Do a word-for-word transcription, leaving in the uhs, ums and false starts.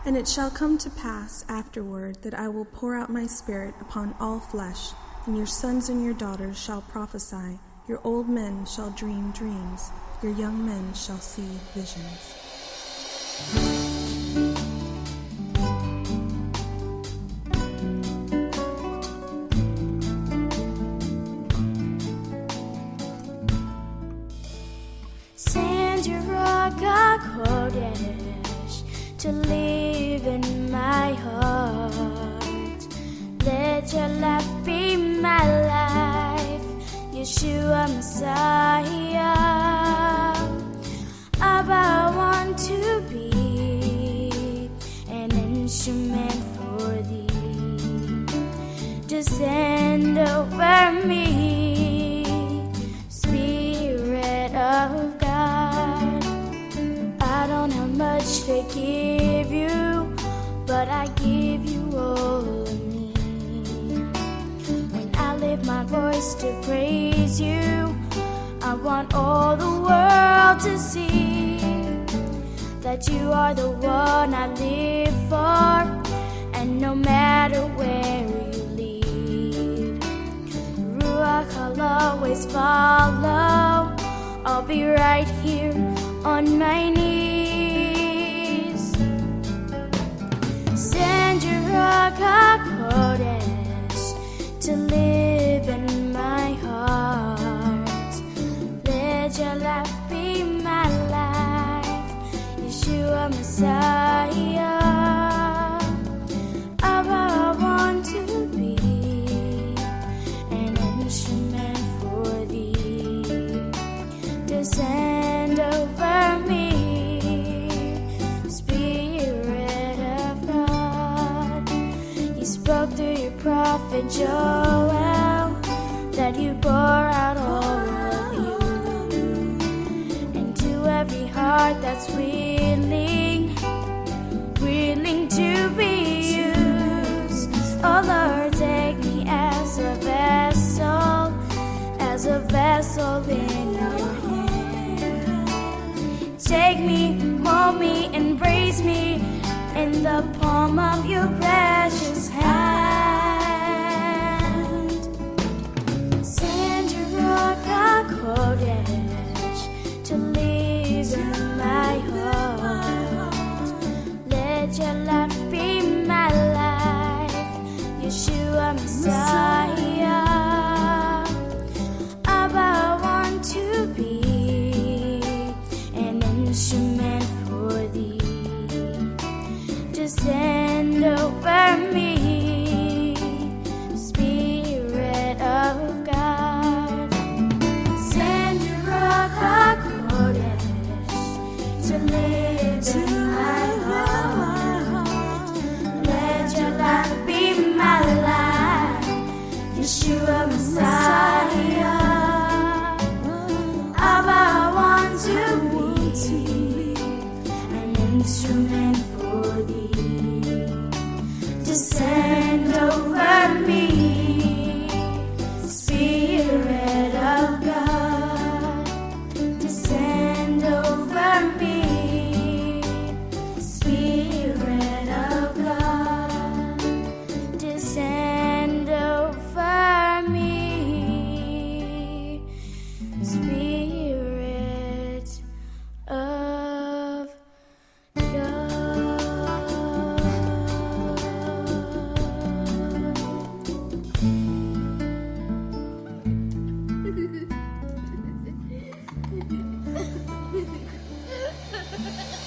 And it shall come to pass afterward that I will pour out my Spirit upon all flesh, and your sons and your daughters shall prophesy, your old men shall dream dreams, your young men shall see visions. Send your rock, Kodesh, to live in my heart. Let your life be my life, Yeshua Messiah. Abba, I want to be an instrument for thee. Descend over me, Spirit of God. I don't have much to give you, but I give you all of me. When I lift my voice to praise you, I want all the world to see that you are the one I live for, and no matter where you lead, Ruach, I'll always follow. I'll be right here on my knees. Send your Ruach HaKodesh to live in my heart. Let your life be my life, Yeshua Messiah. Abba, I want to be an instrument for thee. Descend over me, Spirit of God. You spoke through your prophet Joel that you pour out all of you into every heart that's willing, willing to be used. Oh Lord, take me as a vessel, as a vessel in your hand. Take me, mold me, embrace me in the palm of your precious hand. Send your Ruach HaKodesh to live in my heart. Let your life be my life, Yeshua Messiah. Abba, I want to be an instrument for thee. Descend over me, Spirit of God. Send your Ruach HaKodesh to live in my heart. Let your life be my life, Yeshua Messiah. Abba, I want to be an instrument for thee. Descend over me, Spirit of God. Descend over me, Spirit of God. Descend over me, Spirit of God.